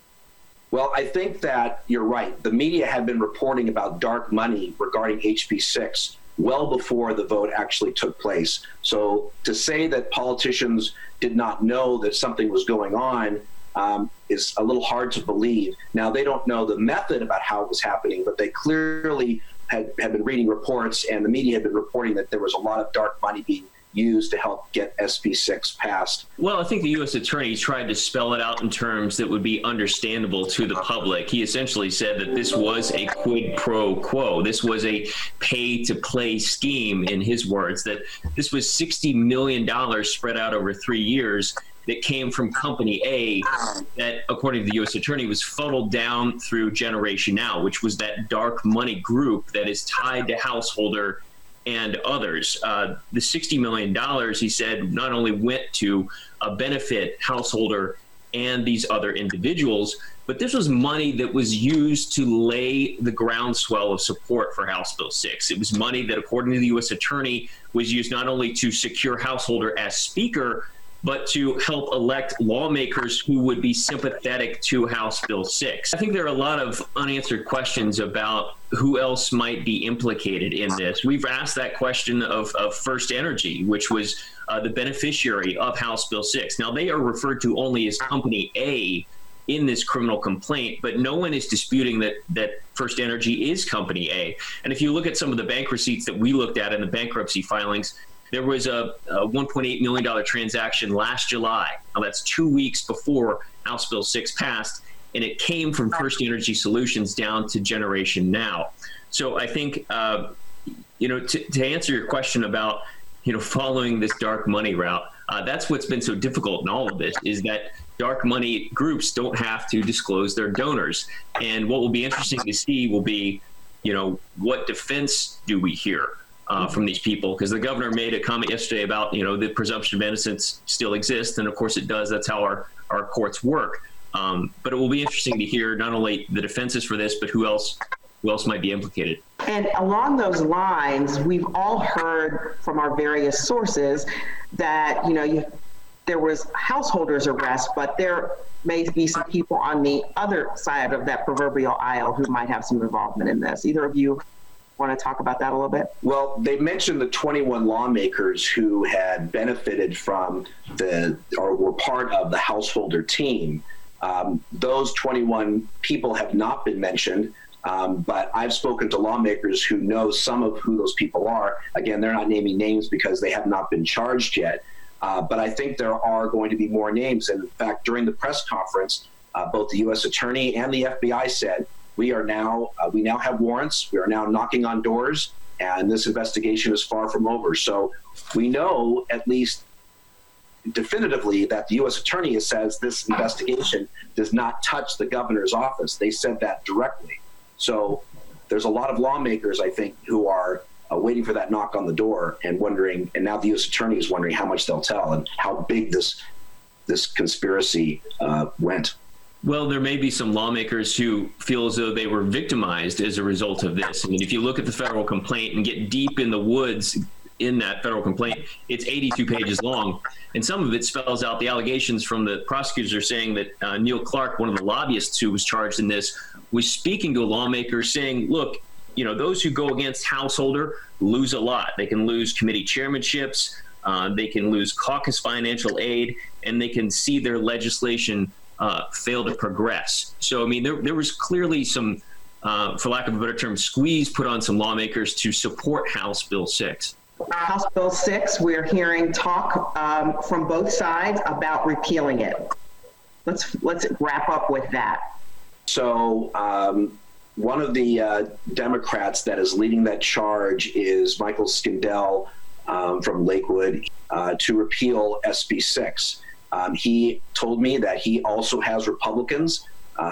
Well, I think that you're right. The media had been reporting about dark money regarding HB 6 well before the vote actually took place. So to say that politicians did not know that something was going on is a little hard to believe. Now, they don't know the method about how it was happening, but they clearly had been reading reports, and the media had been reporting that there was a lot of dark money being used to help get SB 6 passed. Well, I think the U.S. Attorney tried to spell it out in terms that would be understandable to the public. He essentially said that this was a quid pro quo. This was a pay-to-play scheme, in his words, that this was $60 million spread out over 3 years that came from Company A that, according to the U.S. Attorney, was funneled down through Generation Now, which was that dark money group that is tied to Householder and others. The $60 million, he said, not only went to benefit Householder and these other individuals, but this was money that was used to lay the groundswell of support for House Bill 6. It was money that, according to the U.S. Attorney, was used not only to secure Householder as Speaker, but to help elect lawmakers who would be sympathetic to House Bill 6. I think there are a lot of unanswered questions about who else might be implicated in this. We've asked that question of First Energy, which was the beneficiary of House Bill 6. Now, they are referred to only as Company A in this criminal complaint, but no one is disputing that First Energy is Company A. And if you look at some of the bank receipts that we looked at in the bankruptcy filings, there was a $1.8 million transaction last July. Now, that's 2 weeks before House Bill 6 passed, and it came from First Energy Solutions down to Generation Now. So I think, to answer your question about, following this dark money route, that's what's been so difficult in all of this, is that dark money groups don't have to disclose their donors. And what will be interesting to see will be, what defense do we hear from these people, because the governor made a comment yesterday about, the presumption of innocence still exists. And of course it does. That's how our courts work. But it will be interesting to hear not only the defenses for this, but who else might be implicated. And along those lines, we've all heard from our various sources that, there was householders arrest, but there may be some people on the other side of that proverbial aisle who might have some involvement in this. Either of you want to talk about that a little bit? Well, they mentioned the 21 lawmakers who had benefited from or were part of the householder team. Those 21 people have not been mentioned, but I've spoken to lawmakers who know some of who those people are. Again, they're not naming names because they have not been charged yet. But I think there are going to be more names. And in fact, during the press conference, both the U.S. Attorney and the FBI said, we now have warrants. We are now knocking on doors, and this investigation is far from over. So we know at least definitively that the U.S. Attorney says this investigation does not touch the governor's office. They said that directly. So there's a lot of lawmakers, I think, who are waiting for that knock on the door and wondering, and now the U.S. Attorney is wondering how much they'll tell and how big this conspiracy went. Well, there may be some lawmakers who feel as though they were victimized as a result of this. I mean, if you look at the federal complaint and get deep in the woods in that federal complaint, it's 82 pages long. And some of it spells out the allegations from the prosecutors are saying that Neil Clark, one of the lobbyists who was charged in this, was speaking to a lawmaker saying, look, those who go against householder lose a lot. They can lose committee chairmanships, they can lose caucus financial aid, and they can see their legislation fail to progress. So, I mean, there was clearly some, for lack of a better term, squeeze put on some lawmakers to support House Bill 6. House Bill 6, we're hearing talk from both sides about repealing it. Let's wrap up with that. So one of the Democrats that is leading that charge is Michael Skindell from Lakewood to repeal SB 6. He told me that he also has Republicans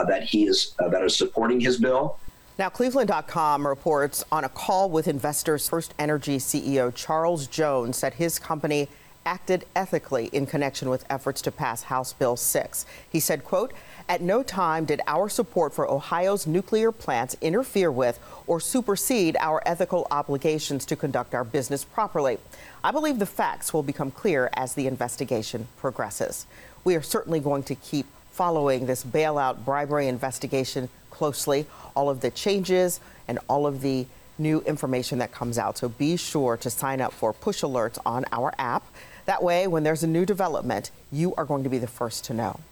that are supporting his bill. Now, Cleveland.com reports on a call with investors, First Energy CEO Charles Jones said his company acted ethically in connection with efforts to pass House Bill 6. He said, quote, "At no time did our support for Ohio's nuclear plants interfere with or supersede our ethical obligations to conduct our business properly. I believe the facts will become clear as the investigation progresses." We are certainly going to keep following this bailout bribery investigation closely, all of the changes and all of the new information that comes out. So be sure to sign up for push alerts on our app. That way, when there's a new development, you are going to be the first to know.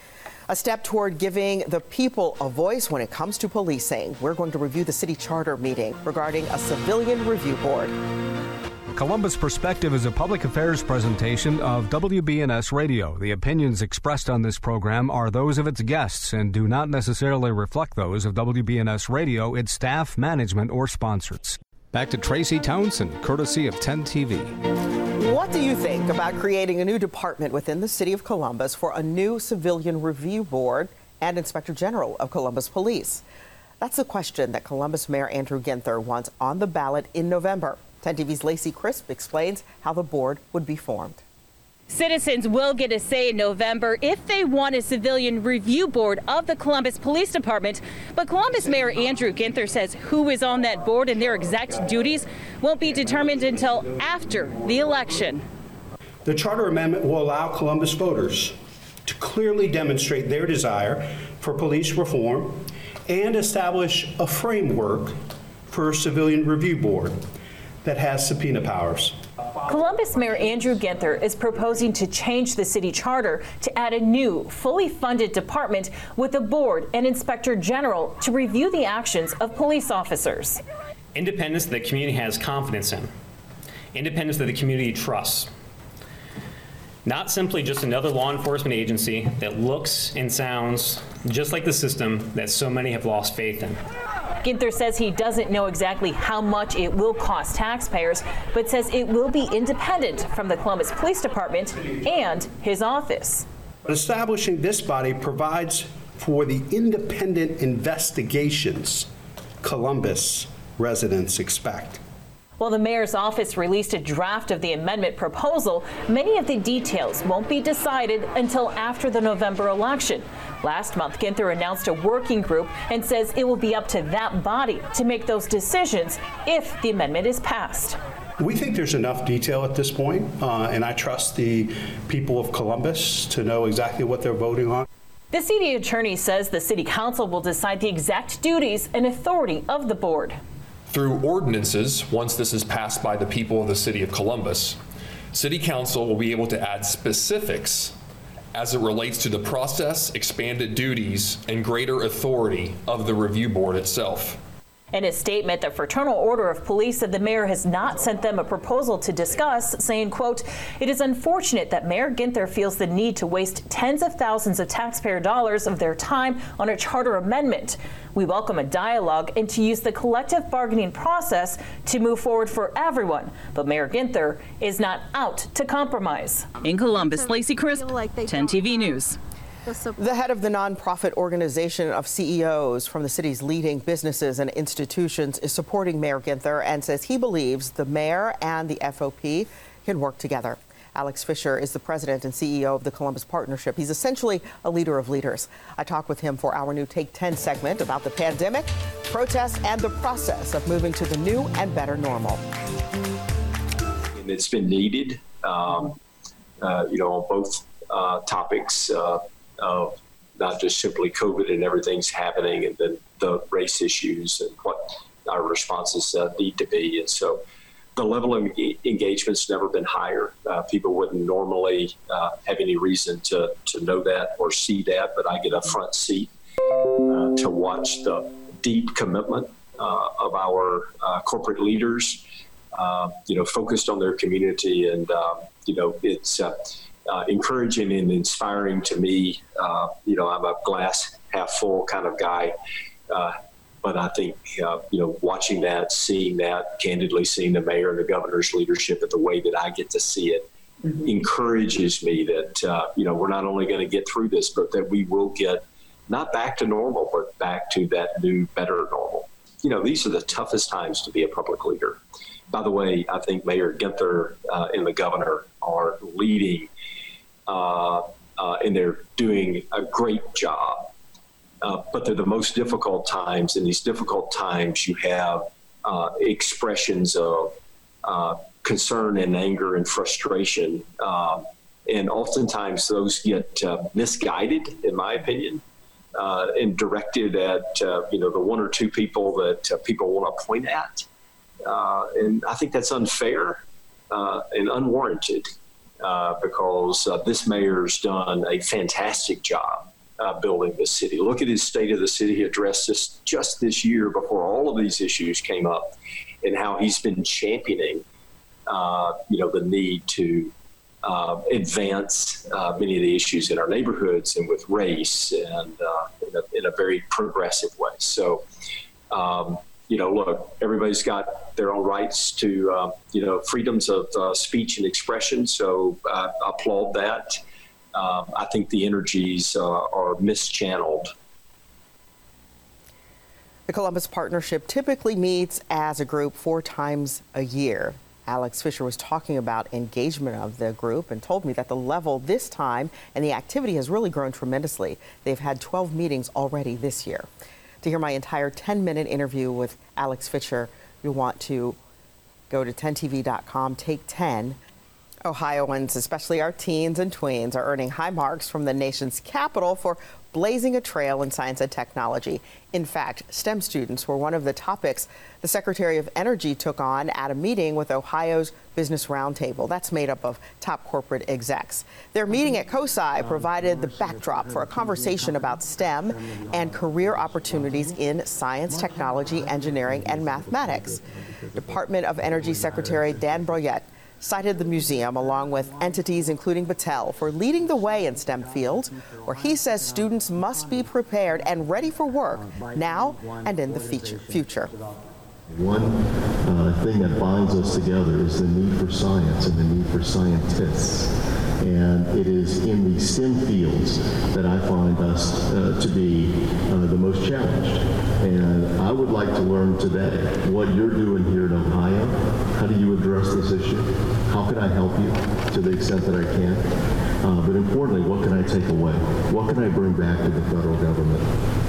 A step toward giving the people a voice when it comes to policing. We're going to review the city charter meeting regarding a civilian review board. Columbus Perspective is a public affairs presentation of WBNS Radio. The opinions expressed on this program are those of its guests and do not necessarily reflect those of WBNS Radio, its staff, management, or sponsors. Back to Tracy Townsend, courtesy of 10 TV. What do you think about creating a new department within the city of Columbus for a new civilian review board and Inspector General of Columbus Police? That's the question that Columbus Mayor Andrew Ginther wants on the ballot in November. 10 TV's Lacey Crisp explains how the board would be formed. Citizens will get a say in November if they want a civilian review board of the Columbus Police Department. But Columbus Mayor Andrew Ginther says who is on that board and their exact duties won't be determined until after the election. The charter amendment will allow Columbus voters to clearly demonstrate their desire for police reform and establish a framework for a civilian review board that has subpoena powers. Columbus Mayor Andrew Ginther is proposing to change the city charter to add a new, fully funded department with a board and inspector general to review the actions of police officers. Independence that the community has confidence in. Independence that the community trusts. Not simply just another law enforcement agency that looks and sounds just like the system that so many have lost faith in. Ginther says he doesn't know exactly how much it will cost taxpayers, but says it will be independent from the Columbus Police Department and his office. Establishing this body provides for the independent investigations Columbus residents expect. While the mayor's office released a draft of the amendment proposal, many of the details won't be decided until after the November election. Last month, Ginther announced a working group and says it will be up to that body to make those decisions if the amendment is passed. We think there's enough detail at this point, and I trust the people of Columbus to know exactly what they're voting on. The city attorney says the city council will decide the exact duties and authority of the board. Through ordinances, once this is passed by the people of the city of Columbus, City Council will be able to add specifics as it relates to the process, expanded duties, and greater authority of the review board itself. In a statement, the Fraternal Order of Police said the mayor has not sent them a proposal to discuss, saying, quote, "It is unfortunate that Mayor Ginther feels the need to waste tens of thousands of taxpayer dollars of their time on a charter amendment. We welcome a dialogue and to use the collective bargaining process to move forward for everyone. But Mayor Ginther is not out to compromise." In Columbus, Lacey Crisp, 10 TV News. The head of the nonprofit organization of CEOs from the city's leading businesses and institutions is supporting Mayor Ginther and says he believes the mayor and the FOP can work together. Alex Fisher is the president and CEO of the Columbus Partnership. He's essentially a leader of leaders. I talked with him for our new Take 10 segment about the pandemic, protests, and the process of moving to the new and better normal. It's been needed, on both topics. Of not just simply COVID and everything's happening, and then the race issues and what our responses need to be. And so the level of engagement's never been higher. People wouldn't normally have any reason to know that or see that, but I get a front seat to watch the deep commitment of our corporate leaders, focused on their community. And, it's encouraging and inspiring to me. I'm a glass half full kind of guy, but I think watching that, seeing that, candidly seeing the mayor and the governor's leadership at the way that I get to see it, encourages me that we're not only going to get through this, but that we will get not back to normal, but back to that new, better normal. These are the toughest times to be a public leader. By the way, I think Mayor Ginther and the governor are leading. And they're doing a great job. But they're the most difficult times. In these difficult times, you have expressions of concern and anger and frustration. And oftentimes those get misguided, in my opinion, and directed at, the one or two people that people want to point at. And I think that's unfair and unwarranted. Because this mayor's done a fantastic job building this city. Look at his State of the City. He addressed this just this year before all of these issues came up, and how he's been championing, the need to advance many of the issues in our neighborhoods and with race and in a very progressive way. So, look, everybody's got their own rights to, freedoms of speech and expression. So I applaud that. I think the energies are mischanneled. The Columbus Partnership typically meets as a group 4 times a year. Alex Fisher was talking about engagement of the group and told me that the level this time and the activity has really grown tremendously. They've had 12 meetings already this year. To hear my entire 10-minute interview with Alex Fisher, you'll want to go to 10tv.com, take 10. Ohioans, especially our teens and tweens, are earning high marks from the nation's capital for blazing a trail in science and technology. In fact, STEM students were one of the topics the Secretary of Energy took on at a meeting with Ohio's Business Roundtable. That's made up of top corporate execs. Their meeting at COSI provided the backdrop for a conversation about STEM and career opportunities in science, technology, engineering, and mathematics. Department of Energy Secretary Dan Brouillette cited the museum along with entities including Battelle for leading the way in STEM fields, where he says students must be prepared and ready for work now and in the future. One thing that binds us together is the need for science and the need for scientists. And it is in the STEM fields that I find us to be the most challenged. And I would like to learn today what you're doing here in Ohio How do you address this issue? How can I help you to the extent that I can? But importantly, what can I take away? What can I bring back to the federal government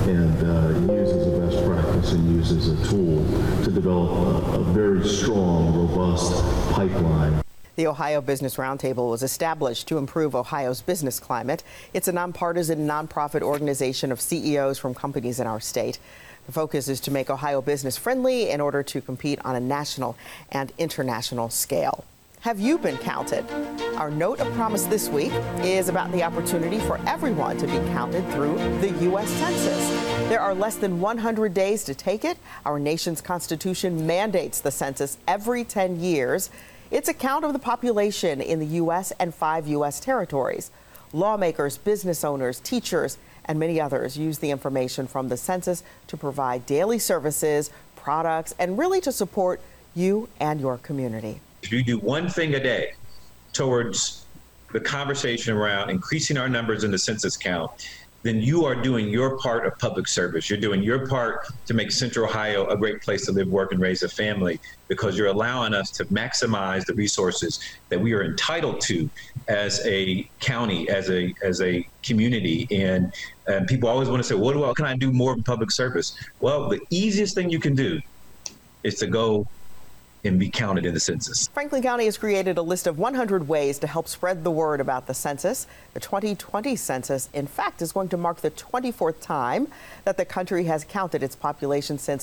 and use as a best practice and use as a tool to develop a very strong, robust pipeline? The Ohio Business Roundtable was established to improve Ohio's business climate. It's a nonpartisan, nonprofit organization of CEOs from companies in our state. The focus is to make Ohio business friendly in order to compete on a national and international scale. Have you been counted? Our note of promise this week is about the opportunity for everyone to be counted through the U.S. Census. There are less than 100 days to take it. Our nation's Constitution mandates the census every 10 years. It's a count of the population in the U.S. and 5 U.S. territories. Lawmakers, business owners, teachers, and many others use the information from the census to provide daily services, products, and really to support you and your community. If you do one thing a day towards the conversation around increasing our numbers in the census count, then you are doing your part of public service. You're doing your part to make Central Ohio a great place to live, work, and raise a family, because you're allowing us to maximize the resources that we are entitled to as a county, as a community. And people always want to say, what can I do more in public service? Well, the easiest thing you can do is to go and be counted in the census. Franklin County has created a list of 100 ways to help spread the word about the census. The 2020 census, in fact, is going to mark the 24th time that the country has counted its population since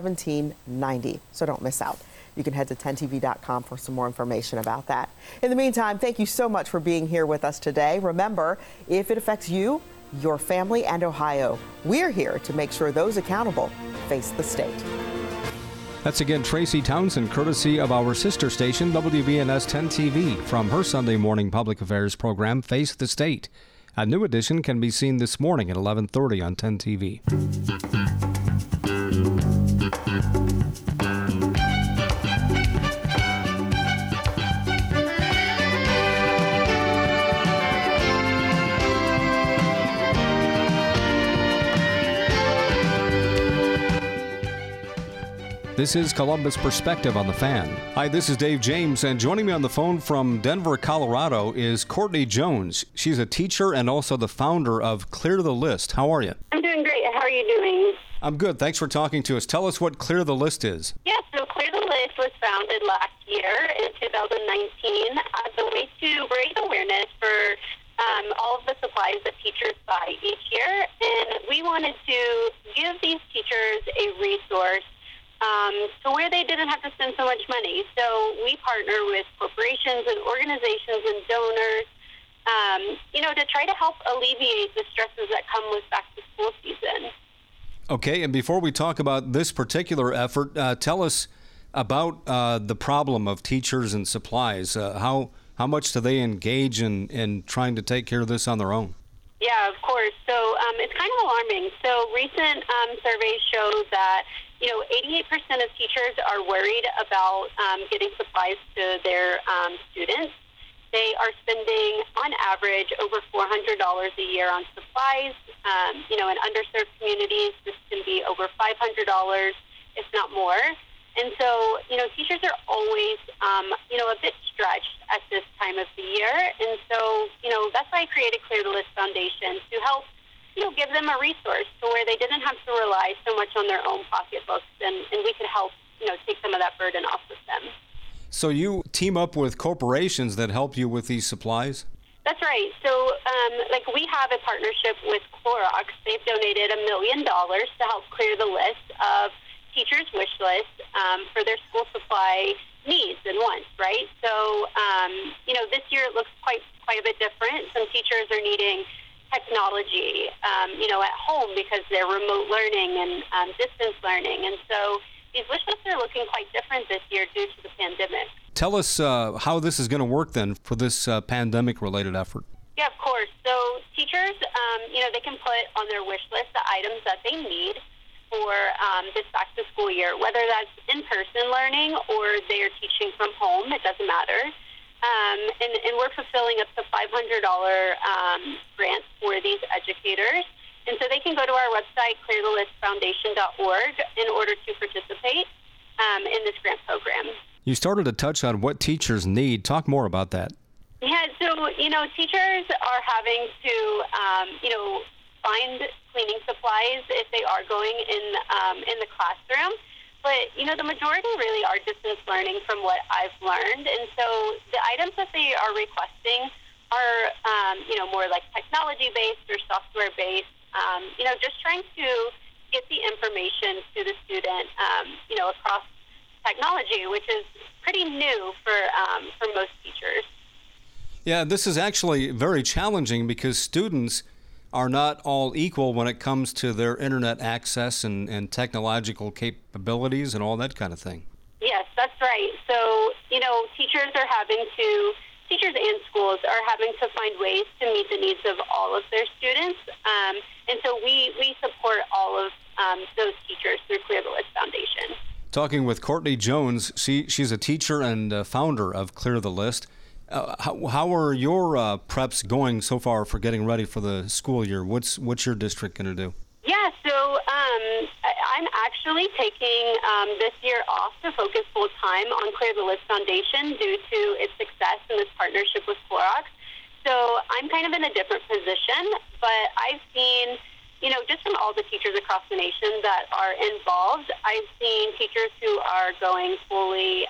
1790. So don't miss out. You can head to 10tv.com for some more information about that. In the meantime, thank you so much for being here with us today. Remember, if it affects you, your family, and Ohio, we're here to make sure those accountable face the state. That's again Tracy Townsend, courtesy of our sister station, WBNS 10 TV, from her Sunday morning public affairs program, Face the State. A new edition can be seen this morning at 11:30 on 10 TV. This is Columbus Perspective on the Fan. Hi, this is Dave James, and joining me on the phone from Denver, Colorado is Courtney Jones. She's a teacher and also the founder of Clear the List. How are you? I'm doing great. How are you doing? I'm good. Thanks for talking to us. Tell us what Clear the List is. Yes, so Clear the List was founded last year in 2019 as a way to raise awareness for all of the supplies that teachers buy each year. And we wanted to give these teachers a resource to where they didn't have to spend so much money. So we partner with corporations and organizations and donors, to try to help alleviate the stresses that come with back-to-school season. Okay, and before we talk about this particular effort, tell us about the problem of teachers and supplies. How much do they engage in trying to take care of this on their own? Yeah, of course. So it's kind of alarming. So recent surveys show that 88% of teachers are worried about getting supplies to their students. They are spending, on average, over $400 a year on supplies. In underserved communities, this can be over $500, if not more. And so, teachers are always, a bit stretched at this time of the year. And so, that's why I created Clear the List Foundation, to help give them a resource to where they didn't have to rely so much on their own pocketbooks, and we could help, take some of that burden off of them. So you team up with corporations that help you with these supplies? That's right. So, we have a partnership with Clorox. They've donated $1 million to help clear the list of teachers' wish lists for their school supply needs and wants, right? So, this year it looks quite a bit different. Some teachers are needing technology, at home because they're remote learning and distance learning. And so these wish lists are looking quite different this year due to the pandemic. Tell us how this is going to work then for this pandemic-related effort. Yeah, of course. So teachers, they can put on their wish list the items that they need for this back-to-school year, whether that's in-person learning or they're teaching from home. It doesn't matter. And we're fulfilling up to $500 grants for these educators. And so they can go to our website, clearthelistfoundation.org, in order to participate in this grant program. You started to touch on what teachers need. Talk more about that. Yeah, so, teachers are having to, find cleaning supplies if they are going in the classroom. But, the majority really are distance learning from what I've learned. And so the items that they are requesting are, more like technology-based or software-based, just trying to get the information to the student, across technology, which is pretty new for most teachers. Yeah, this is actually very challenging because students are not all equal when it comes to their internet access and technological capabilities and all that kind of thing. Yes, that's right. So, teachers and schools are having to find ways to meet the needs of all of their students. And so we support all of those teachers through Clear the List Foundation. Talking with Courtney Jones, she's a teacher and founder of Clear the List. How are your preps going so far for getting ready for the school year? What's your district going to do? Yeah, so I'm actually taking this year off to focus full time on Clear the List Foundation due to its success in this partnership with Clorox. So I'm kind of in a different position, but I've seen, just from all the teachers across the nation that are involved, I've seen teachers who are going fully,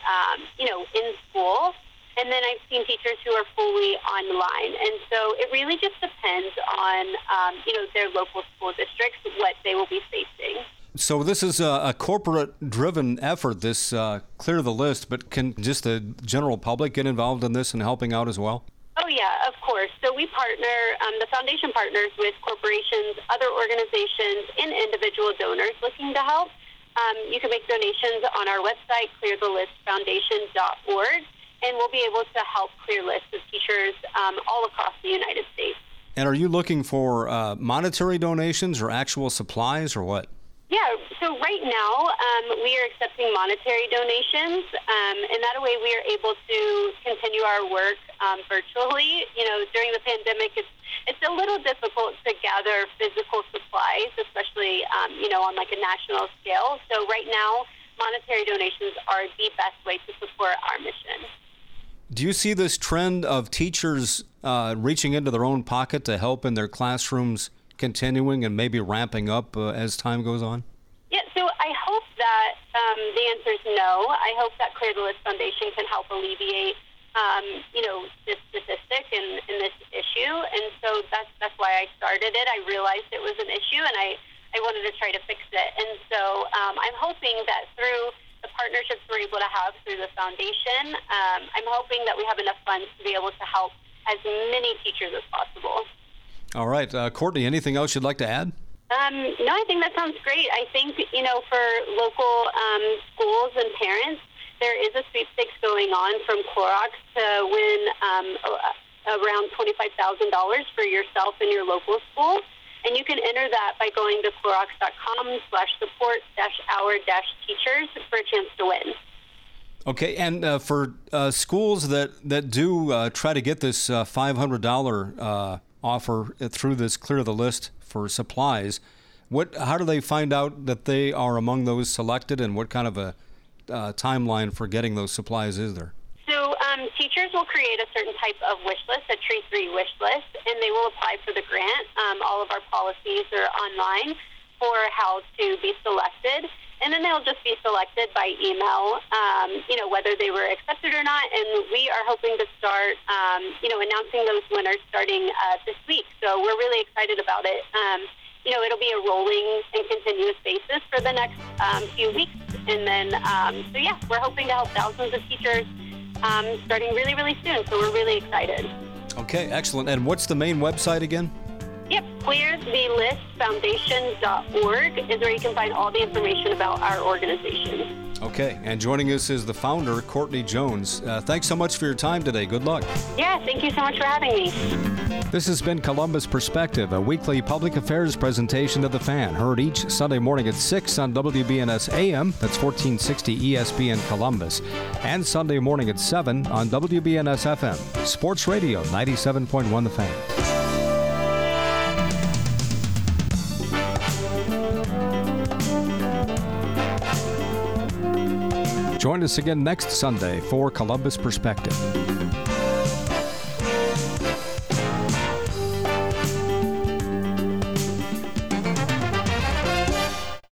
in school. And then I've seen teachers who are fully online. And so it really just depends on, their local school districts, what they will be facing. So this is a corporate-driven effort, this Clear the List, but can just the general public get involved in this and helping out as well? Oh, yeah, of course. So we partner, the foundation partners with corporations, other organizations, and individual donors looking to help. You can make donations on our website, clearthelistfoundation.org. And we'll be able to help clear lists of teachers all across the United States. And are you looking for monetary donations or actual supplies or what? Yeah, so right now we are accepting monetary donations, and that way we are able to continue our work virtually. During the pandemic, it's a little difficult to gather physical supplies, especially on like a national scale. So right now, monetary donations are the best way to support our mission. Do you see this trend of teachers reaching into their own pocket to help in their classrooms continuing and maybe ramping up as time goes on? Yeah, so I hope that the answer is no. I hope that Clear the List Foundation can help alleviate, this statistic and this issue. And so that's why I started it. I realized it was an issue, and I wanted to try to fix it. And so I'm hoping that through the partnerships we're able to have through the foundation, I'm hoping that we have enough funds to be able to help as many teachers as possible. All right. Courtney, anything else you'd like to add? No, I think that sounds great. I think, for local schools and parents, there is a sweepstakes going on from Clorox to win around $25,000 for yourself and your local school. And you can enter that by going to Clorox.com/support-our-teachers for a chance to win. Okay, and for schools that do try to get this $500 offer through this Clear the List for supplies, how do they find out that they are among those selected, and what kind of a timeline for getting those supplies is there? So teachers will create a certain type of wish list, a Tree 3 wish list, and they will apply for the grant. All of our policies are online for how to be selected, and then they'll just be selected by email, whether they were accepted or not. And we are hoping to start, announcing those winners starting this week. So we're really excited about it. It'll be a rolling and continuous basis for the next few weeks. And then, we're hoping to help thousands of teachers starting really, really soon. So we're really excited. Okay, excellent. And what's the main website again? Yep, clearthelistfoundation.org is where you can find all the information about our organization. Okay, and joining us is the founder, Courtney Jones. Thanks so much for your time today. Good luck. Yeah, thank you so much for having me. This has been Columbus Perspective, a weekly public affairs presentation of The Fan, heard each Sunday morning at 6 on WBNS AM, that's 1460 ESPN Columbus, and Sunday morning at 7 on WBNS FM, Sports Radio 97.1 The Fan. Join us again next Sunday for Columbus Perspective.